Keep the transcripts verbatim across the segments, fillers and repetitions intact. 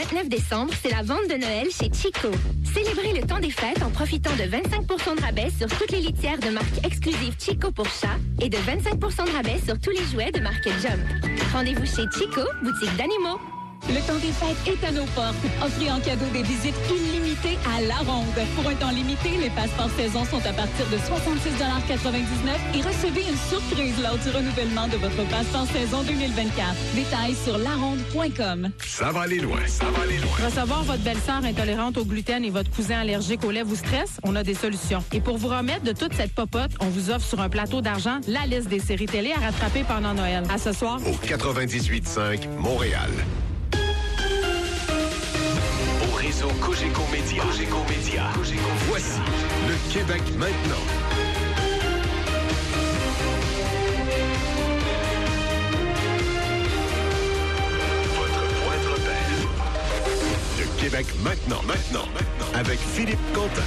vingt-neuf décembre, c'est la vente de Noël chez Chico. Célébrez le temps des fêtes en profitant de vingt-cinq pour cent de rabais sur toutes les litières de marque exclusive Chico pour chat et de vingt-cinq pour cent de rabais sur tous les jouets de marque Jump. Rendez-vous chez Chico, boutique d'animaux. Le temps des fêtes est à nos portes. Offrez en cadeau des visites illimitées à La Ronde. Pour un temps limité, les passeports saison sont à partir de soixante-six quatre-vingt-dix-neuf et recevez une surprise lors du renouvellement de votre passeport saison deux mille vingt-quatre. Détails sur la ronde point com. Ça va aller loin, ça va aller loin. Recevoir votre belle-sœur intolérante au gluten et votre cousin allergique aux lait vous stresse? On a des solutions. Et pour vous remettre de toute cette popote, on vous offre sur un plateau d'argent la liste des séries télé à rattraper pendant Noël. À ce soir, au quatre-vingt-dix-huit cinq Montréal. Réseau Cogeco Média. Cogeco Média. Cogeco. Voici le Québec maintenant. Votre point de repère. Le Québec maintenant, maintenant, maintenant, avec Philippe Quentin.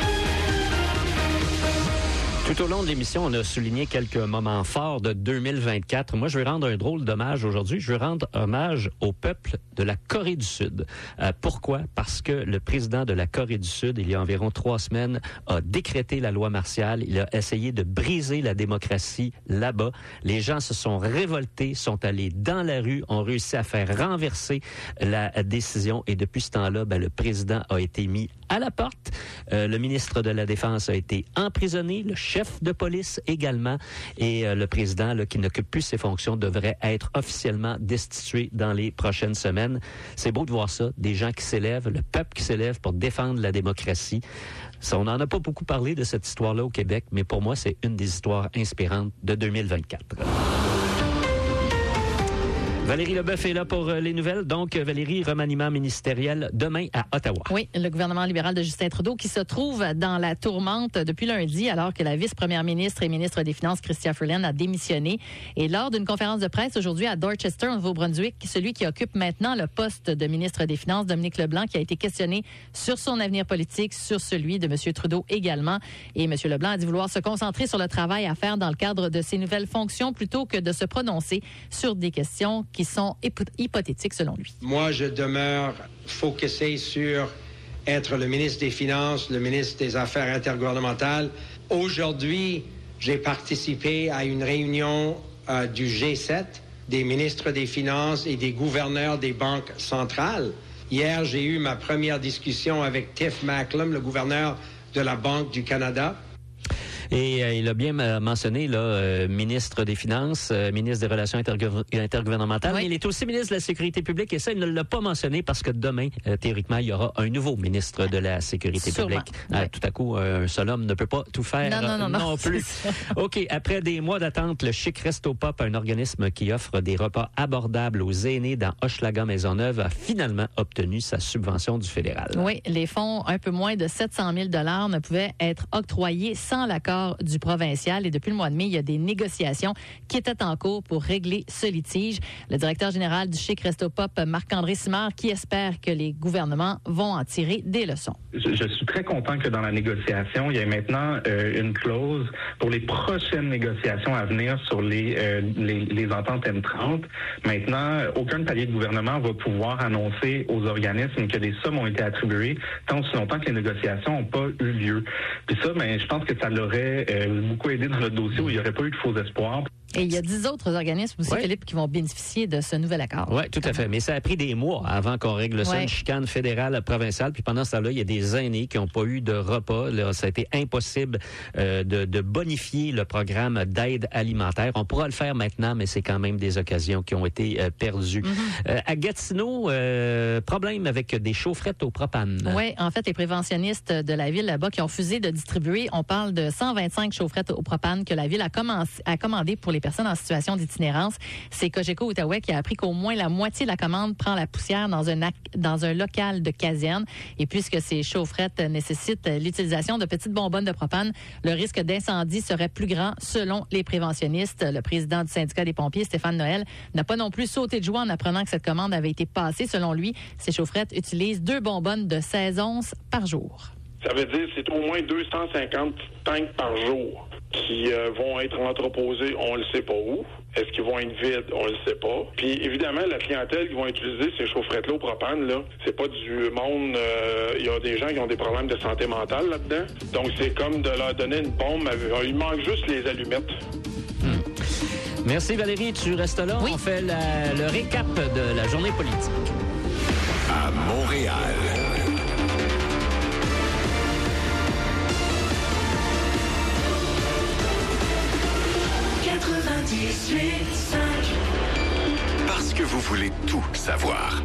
Tout au long de l'émission, on a souligné quelques moments forts de deux mille vingt-quatre. Moi, je vais rendre un drôle d'hommage aujourd'hui. Je vais rendre hommage au peuple de la Corée du Sud. Euh, pourquoi? Parce que le président de la Corée du Sud, il y a environ trois semaines, a décrété la loi martiale. Il a essayé de briser la démocratie là-bas. Les gens se sont révoltés, sont allés dans la rue, ont réussi à faire renverser la décision. Et depuis ce temps-là, ben, le président a été mis à la porte. Euh, le ministre de la Défense a été emprisonné. Le chef de police également. Et euh, le président, là, qui n'occupe plus ses fonctions, devrait être officiellement destitué dans les prochaines semaines. C'est beau de voir ça, des gens qui s'élèvent, le peuple qui s'élève pour défendre la démocratie. Ça, on n'en a pas beaucoup parlé de cette histoire-là au Québec, mais pour moi, c'est une des histoires inspirantes de deux mille vingt-quatre. Valérie Leboeuf est là pour les nouvelles. Donc, Valérie, remaniement ministériel demain à Ottawa. Oui, le gouvernement libéral de Justin Trudeau qui se trouve dans la tourmente depuis lundi alors que la vice-première ministre et ministre des Finances, Chrystia Freeland, a démissionné. Et lors d'une conférence de presse aujourd'hui à Dorchester, au Nouveau-Brunswick, celui qui occupe maintenant le poste de ministre des Finances, Dominique Leblanc, qui a été questionné sur son avenir politique, sur celui de M. Trudeau également. Et M. Leblanc a dit vouloir se concentrer sur le travail à faire dans le cadre de ses nouvelles fonctions plutôt que de se prononcer sur des questions qui sont hypothétiques selon lui. Moi, je demeure focusé sur être le ministre des Finances, le ministre des Affaires intergouvernementales. Aujourd'hui, j'ai participé à une réunion euh, du G sept, des ministres des Finances et des gouverneurs des banques centrales. Hier, j'ai eu ma première discussion avec Tiff Macklem, le gouverneur de la Banque du Canada. Et euh, il a bien mentionné, là, euh, ministre des Finances, euh, ministre des Relations intergo- intergouvernementales, oui. Mais il est aussi ministre de la Sécurité publique, et ça, il ne l'a pas mentionné parce que demain, euh, théoriquement, il y aura un nouveau ministre de la Sécurité Sûrement. publique. Oui. Euh, tout à coup, un seul homme ne peut pas tout faire non, non, non, non, non, non plus. OK, après des mois d'attente, le Chic Resto Pop, un organisme qui offre des repas abordables aux aînés dans Hochelaga-Maisonneuve, a finalement obtenu sa subvention du fédéral. Oui, les fonds, un peu moins de sept cent mille dollars, ne pouvaient être octroyés sans l'accord du provincial. Et depuis le mois de mai, il y a des négociations qui étaient en cours pour régler ce litige. Le directeur général du Chic Resto Pop, Marc-André Simard, qui espère que les gouvernements vont en tirer des leçons. Je, je suis très content que dans la négociation, il y ait maintenant euh, une clause pour les prochaines négociations à venir sur les, euh, les, les ententes M trente. Maintenant, aucun palier de gouvernement va pouvoir annoncer aux organismes que des sommes ont été attribuées tant aussi longtemps que les négociations n'ont pas eu lieu. Puis ça, ben, je pense que ça l'aurait euh, beaucoup aidé dans notre dossier où il n'y aurait pas eu de faux espoirs. Et il y a dix autres organismes aussi, ouais. Philippe, qui vont bénéficier de ce nouvel accord. Oui, tout à fait. Mais ça a pris des mois avant qu'on règle ça, ouais. Une chicane fédérale, provinciale. Puis pendant ce temps-là, il y a des aînés qui n'ont pas eu de repas. Là, ça a été impossible euh, de, de bonifier le programme d'aide alimentaire. On pourra le faire maintenant, mais c'est quand même des occasions qui ont été euh, perdues. Mm-hmm. Euh, à Gatineau, euh, problème avec des chaufferettes au propane. Oui, en fait, les préventionnistes de la ville là-bas qui ont refusé de distribuer, on parle de cent vingt-cinq chaufferettes au propane que la ville a, commencé, a commandé pour les personnes en situation d'itinérance. C'est Cogeco Outaouais qui a appris qu'au moins la moitié de la commande prend la poussière dans un, dans un local de caserne. Et puisque ces chaufferettes nécessitent l'utilisation de petites bonbonnes de propane, le risque d'incendie serait plus grand selon les préventionnistes. Le président du syndicat des pompiers, Stéphane Noël, n'a pas non plus sauté de joie en apprenant que cette commande avait été passée. Selon lui, ces chaufferettes utilisent deux bonbonnes de seize onces par jour. Ça veut dire que c'est au moins deux cent cinquante tanks par jour qui euh, vont être entreposés, on ne le sait pas où. Est-ce qu'ils vont être vides? On le sait pas. Puis évidemment, la clientèle qui vont utiliser ces chaufferettes-là au propane, là, c'est pas du monde... Il euh, y a des gens qui ont des problèmes de santé mentale là-dedans. Donc c'est comme de leur donner une bombe. Il manque juste les allumettes. Hmm. Merci Valérie, tu restes là. Oui. On fait la, le récap de la journée politique. À Montréal. quatre-vingt-dix-huit cinq. Parce que vous voulez tout savoir.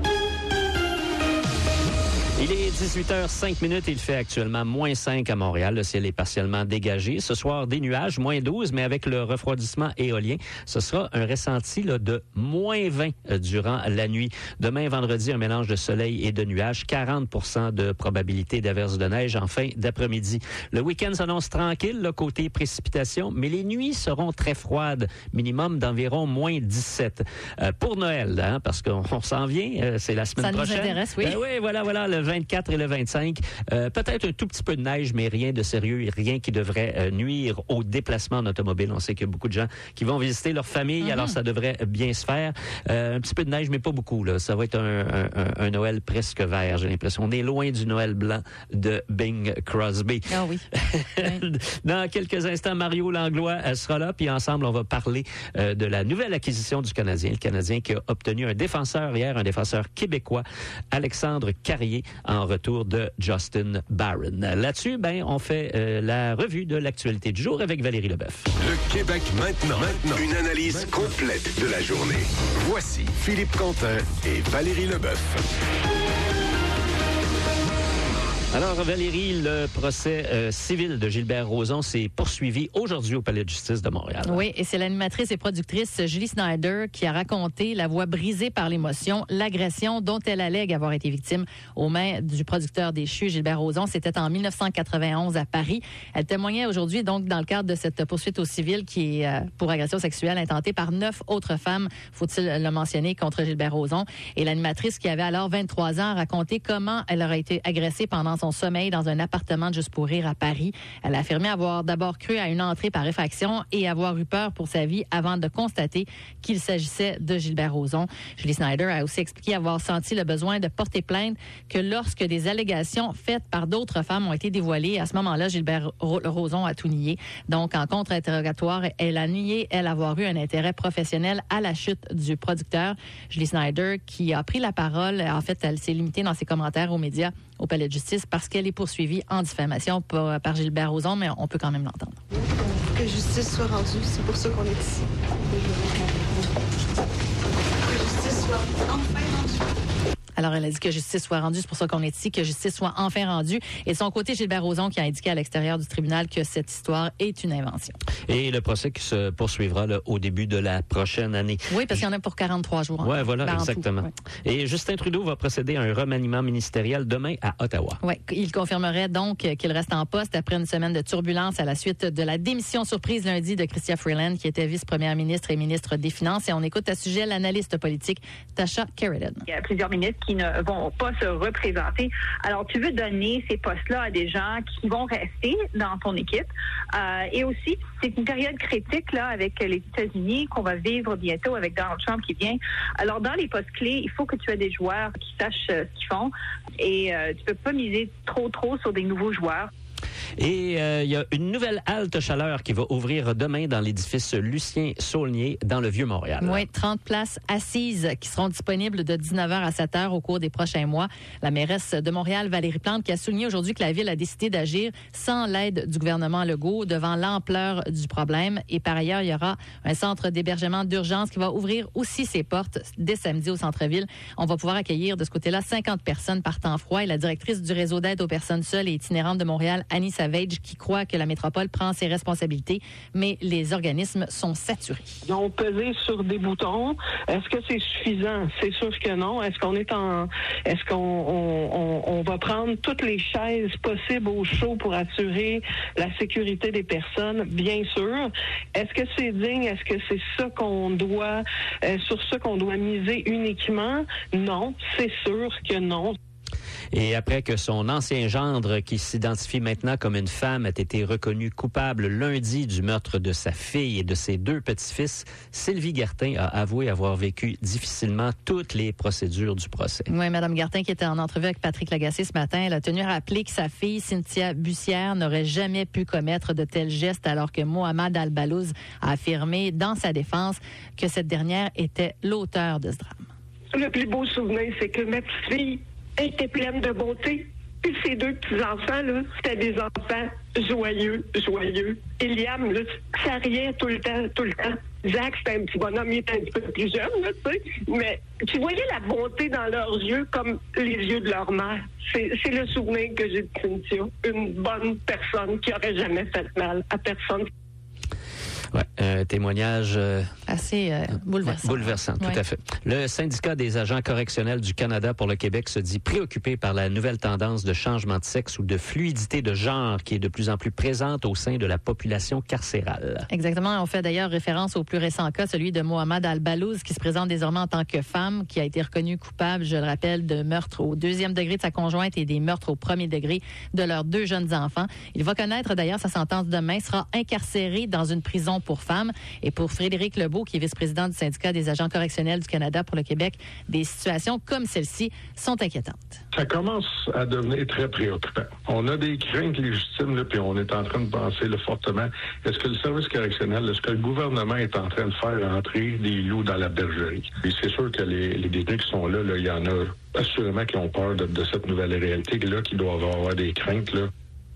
Il est dix-huit heures cinq minutes. Il fait actuellement moins cinq à Montréal. Le ciel est partiellement dégagé. Ce soir, des nuages, moins douze, mais avec le refroidissement éolien, ce sera un ressenti là, de moins vingt durant la nuit. Demain, vendredi, un mélange de soleil et de nuages. quarante pour cent de probabilité d'averse de neige en fin d'après-midi. Le week-end s'annonce tranquille, là, côté précipitation, mais les nuits seront très froides. Minimum d'environ moins dix-sept. Euh, pour Noël, hein, parce qu'on on s'en vient, euh, c'est la semaine Ça prochaine. Ça nous intéresse, oui. Euh, oui, voilà, voilà, le vingt-quatre et le vingt-cinq. Euh, peut-être un tout petit peu de neige, mais rien de sérieux et rien qui devrait euh, nuire au déplacement en automobile. On sait qu'il y a beaucoup de gens qui vont visiter leur famille, mm-hmm. alors ça devrait bien se faire. Euh, un petit peu de neige, mais pas beaucoup. Là. Ça va être un, un, un Noël presque vert, j'ai l'impression. On est loin du Noël blanc de Bing Crosby. Ah oui. oui. Dans quelques instants, Mario Langlois sera là, puis ensemble, on va parler euh, de la nouvelle acquisition du Canadien. Le Canadien qui a obtenu un défenseur hier, un défenseur québécois, Alexandre Carrier, en retour de Justin Barron. Là-dessus, ben, on fait euh, la revue de l'actualité du jour avec Valérie Leboeuf. Le Québec maintenant. Maintenant. Une analyse complète de la journée. Voici Philippe Quentin et Valérie Leboeuf. Alors, Valérie, le procès euh, civil de Gilbert Rozon s'est poursuivi aujourd'hui au Palais de justice de Montréal. Oui, et c'est l'animatrice et productrice Julie Snyder qui a raconté la voix brisée par l'émotion, l'agression dont elle allègue avoir été victime aux mains du producteur déchu Gilbert Rozon. C'était en dix-neuf cent quatre-vingt-onze à Paris. Elle témoignait aujourd'hui donc dans le cadre de cette poursuite au civil qui est euh, pour agression sexuelle intentée par neuf autres femmes, faut-il le mentionner, contre Gilbert Rozon. Et l'animatrice qui avait alors vingt-trois ans a raconté comment elle aurait été agressée pendant son sommeil dans un appartement de Juste pour rire à Paris. Elle a affirmé avoir d'abord cru à une entrée par effraction et avoir eu peur pour sa vie avant de constater qu'il s'agissait de Gilbert Rozon. Julie Snyder a aussi expliqué avoir senti le besoin de porter plainte que lorsque des allégations faites par d'autres femmes ont été dévoilées, à ce moment-là, Gilbert Rozon a tout nié. Donc, en contre-interrogatoire, elle a nié, elle, avoir eu un intérêt professionnel à la chute du producteur. Julie Snyder, qui a pris la parole, en fait, elle s'est limitée dans ses commentaires aux médias au Palais de justice parce qu'elle est poursuivie en diffamation par, par Gilbert Rozon, mais on peut quand même l'entendre. Que justice soit rendue, c'est pour ça qu'on est ici. Que justice soit enfin rendue. Alors, elle a dit que justice soit rendue, c'est pour ça qu'on est ici, que justice soit enfin rendue. Et de son côté, Gilbert Rozon qui a indiqué à l'extérieur du tribunal que cette histoire est une invention. Et le procès qui se poursuivra là, au début de la prochaine année. Oui, parce qu'il y en a pour quarante-trois jours. Oui, voilà, ben, exactement. Tout, ouais. Et Justin Trudeau va procéder à un remaniement ministériel demain à Ottawa. Oui, il confirmerait donc qu'il reste en poste après une semaine de turbulence à la suite de la démission surprise lundi de Chrystia Freeland, qui était vice-première ministre et ministre des Finances. Et on écoute à ce sujet l'analyste politique Tasha Keridan. Il y a plusieurs ministres qui ne vont pas se représenter. Alors, tu veux donner ces postes-là à des gens qui vont rester dans ton équipe. Euh, et aussi, c'est une période critique là avec les États-Unis qu'on va vivre bientôt avec Donald Trump qui vient. Alors, dans les postes clés, il faut que tu aies des joueurs qui sachent euh, ce qu'ils font. Et euh, tu peux pas miser trop, trop sur des nouveaux joueurs. Et il euh, y a une nouvelle halte chaleur qui va ouvrir demain dans l'édifice Lucien-Saulnier dans le Vieux-Montréal. Oui, trente places assises qui seront disponibles de dix-neuf heures à sept heures au cours des prochains mois. La mairesse de Montréal, Valérie Plante, qui a souligné aujourd'hui que la ville a décidé d'agir sans l'aide du gouvernement Legault devant l'ampleur du problème. Et par ailleurs, il y aura un centre d'hébergement d'urgence qui va ouvrir aussi ses portes dès samedi au centre-ville. On va pouvoir accueillir de ce côté-là cinquante personnes par temps froid. Et la directrice du réseau d'aide aux personnes seules et itinérantes de Montréal, Annie Savage, qui croit que la métropole prend ses responsabilités, mais les organismes sont saturés. Ils ont pesé sur des boutons. Est-ce que c'est suffisant? C'est sûr que non. Est-ce qu'on est en... Est-ce qu'on on, on, on va prendre toutes les chaises possibles au show pour assurer la sécurité des personnes? Bien sûr. Est-ce que c'est digne? Est-ce que c'est ça qu'on doit... Euh, sur ça qu'on doit miser uniquement? Non. C'est sûr que non. Et après que son ancien gendre, qui s'identifie maintenant comme une femme, a été reconnu coupable lundi du meurtre de sa fille et de ses deux petits-fils, Sylvie Gartin a avoué avoir vécu difficilement toutes les procédures du procès. Oui, Mme Gartin, qui était en entrevue avec Patrick Lagacé ce matin, elle a tenu à rappeler que sa fille, Cynthia Bussière, n'aurait jamais pu commettre de tels gestes, alors que Mohamed Al-Balouz a affirmé dans sa défense que cette dernière était l'auteur de ce drame. Le plus beau souvenir, c'est que ma petite fille était pleine de bonté. Puis ces deux petits-enfants, là, c'était des enfants joyeux, joyeux. Et Liam, là, ça riait tout le temps, tout le temps. Jacques, c'était un petit bonhomme, il était un petit peu plus jeune, là, tu sais. Mais tu voyais la bonté dans leurs yeux comme les yeux de leur mère. C'est, c'est le souvenir que j'ai de Cynthia. Une bonne personne qui aurait jamais fait mal à personne. Ouais, un témoignage euh, assez euh, bouleversant. Bouleversant, tout ouais. à fait. Le syndicat des agents correctionnels du Canada pour le Québec se dit préoccupé par la nouvelle tendance de changement de sexe ou de fluidité de genre qui est de plus en plus présente au sein de la population carcérale. Exactement. On fait d'ailleurs référence au plus récent cas, celui de Mohamed Al-Balouz, qui se présente désormais en tant que femme, qui a été reconnue coupable, je le rappelle, de meurtre au deuxième degré de sa conjointe et des meurtres au premier degré de leurs deux jeunes enfants. Il va connaître d'ailleurs sa sentence demain, sera incarcéré dans une prison pour femmes. Et pour Frédéric Lebeau, qui est vice-président du syndicat des agents correctionnels du Canada pour le Québec, des situations comme celle-ci sont inquiétantes. Ça commence à devenir très préoccupant. On a des craintes légitimes, là, puis on est en train de penser là, fortement, est-ce que le service correctionnel, est-ce que le gouvernement est en train de faire entrer des loups dans la bergerie? Et c'est sûr que les, les détenus qui sont là, là, il y en a assurément qui ont peur de, de cette nouvelle réalité-là, qui doivent avoir des craintes, là.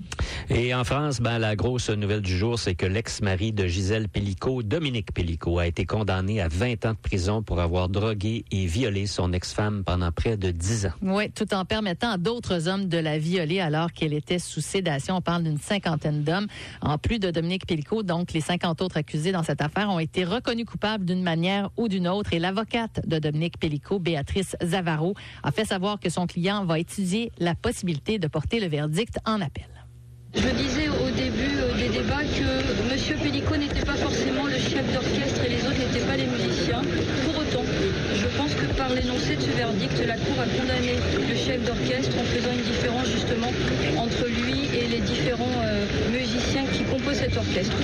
Et en France, ben, la grosse nouvelle du jour, c'est que l'ex-mari de Gisèle Pélicaud, Dominique Pélicaud, a été condamné à vingt ans de prison pour avoir drogué et violé son ex-femme pendant près de dix ans. Oui, tout en permettant à d'autres hommes de la violer alors qu'elle était sous sédation. On parle d'une cinquantaine d'hommes. En plus de Dominique Pélicaud, donc les cinquante autres accusés dans cette affaire ont été reconnus coupables d'une manière ou d'une autre. Et l'avocate de Dominique Pélicaud, Béatrice Zavaro, a fait savoir que son client va étudier la possibilité de porter le verdict en appel. Je disais au début euh, des débats que M. Pélicaud n'était pas forcément le chef d'orchestre et les autres n'étaient pas les musiciens. Pour autant, je pense que par l'énoncé de ce verdict, la Cour a condamné le chef d'orchestre en faisant une différence justement entre lui et les différents euh, musiciens qui composent cet orchestre.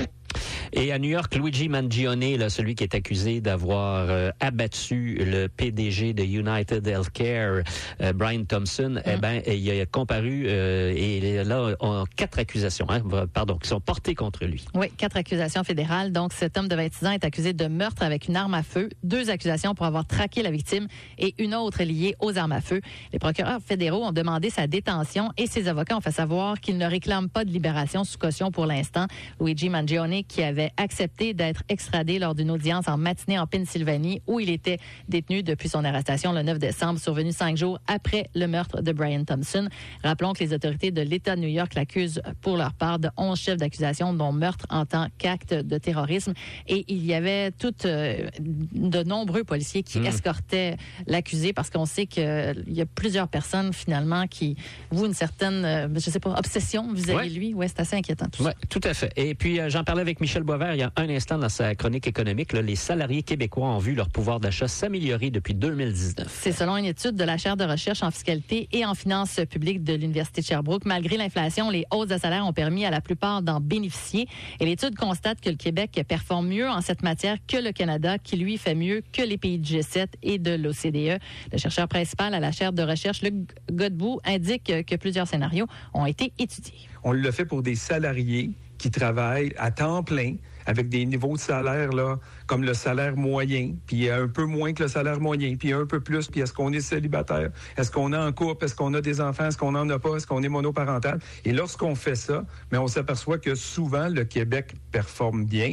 Et à New York, Luigi Mangione, là, celui qui est accusé d'avoir euh, abattu le P D G de United Healthcare, euh, Brian Thompson, mm. eh ben, il a comparu euh, et là, on a quatre accusations, hein, pardon, qui sont portées contre lui. Oui, quatre accusations fédérales. Donc, cet homme de vingt-six ans est accusé de meurtre avec une arme à feu, deux accusations pour avoir traqué la victime et une autre liée aux armes à feu. Les procureurs fédéraux ont demandé sa détention et ses avocats ont fait savoir qu'ils ne réclament pas de libération sous caution pour l'instant. Luigi Mangione, qui avait accepté d'être extradé lors d'une audience en matinée en Pennsylvanie où il était détenu depuis son arrestation le neuf décembre, survenu cinq jours après le meurtre de Brian Thompson. Rappelons que les autorités de l'État de New York l'accusent pour leur part de onze chefs d'accusation, dont meurtre en tant qu'acte de terrorisme. Et il y avait toutes, euh, de nombreux policiers qui mmh. escortaient l'accusé parce qu'on sait qu'il y a plusieurs personnes finalement qui vouent une certaine, euh, je sais pas, obsession vis-à-vis ouais. de lui. Ouais, c'est assez inquiétant tout ouais, ça. Tout à fait. Et puis, euh, j'en parlais avec Michel Boisvert il y a un instant dans sa chronique économique. Là, les salariés québécois ont vu leur pouvoir d'achat s'améliorer depuis deux mille dix-neuf. C'est selon une étude de la chaire de recherche en fiscalité et en finances publiques de l'Université de Sherbrooke. Malgré l'inflation, les hausses de salaire ont permis à la plupart d'en bénéficier. Et l'étude constate que le Québec performe mieux en cette matière que le Canada, qui lui fait mieux que les pays du G sept et de l'O C D E. Le chercheur principal à la chaire de recherche, Luc Godbout, indique que plusieurs scénarios ont été étudiés. On le fait pour des salariés qui travaillent à temps plein avec des niveaux de salaire là, comme le salaire moyen, puis un peu moins que le salaire moyen, puis un peu plus, puis est-ce qu'on est célibataire? Est-ce qu'on est en couple? Est-ce qu'on a des enfants? Est-ce qu'on n'en a pas? Est-ce qu'on est monoparental? Et lorsqu'on fait ça, mais on s'aperçoit que souvent, le Québec performe bien.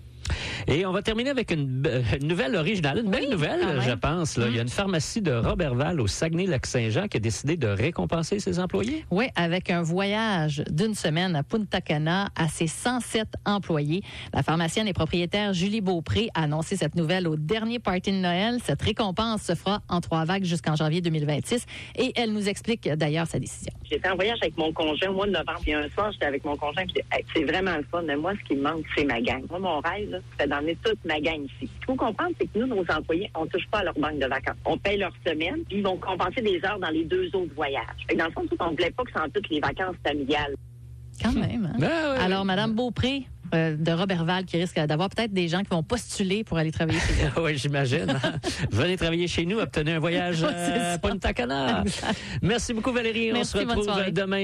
Et on va terminer avec une, une nouvelle originale, une belle oui, nouvelle, je pense. Là. Mmh. Il y a une pharmacie de Roberval au Saguenay-Lac-Saint-Jean qui a décidé de récompenser ses employés. Oui, avec un voyage d'une semaine à Punta Cana à ses cent sept employés. La pharmacienne et propriétaire Julie Beaupré a annoncé cette nouvelle au dernier party de Noël. Cette récompense se fera en trois vagues jusqu'en janvier deux mille vingt-six et elle nous explique d'ailleurs sa décision. J'étais en voyage avec mon conjoint au mois de novembre. Puis un soir, j'étais avec mon conjoint. Puis hey, c'est vraiment le fun. Mais moi, ce qui me manque, c'est ma gang. Moi, mon rêve, là, c'était fait d'emmener toute ma gang ici. Ce qu'il faut comprendre, c'est que nous, nos employés, on ne touche pas à leur banque de vacances. On paye leur semaine, puis ils vont compenser des heures dans les deux autres voyages. Fait que dans le fond, on ne voulait pas que c'est en toutes les vacances familiales. Quand même. Hein? Ben ouais. Alors, Mme Beaupré, euh, de Robertval, qui risque d'avoir peut-être des gens qui vont postuler pour aller travailler chez elle. Oui, j'imagine. Venez travailler chez nous, obtenez un voyage Ouais, c'est à ça. Punta Cana. Merci beaucoup, Valérie. Merci, On se bonne retrouve soirée. demain.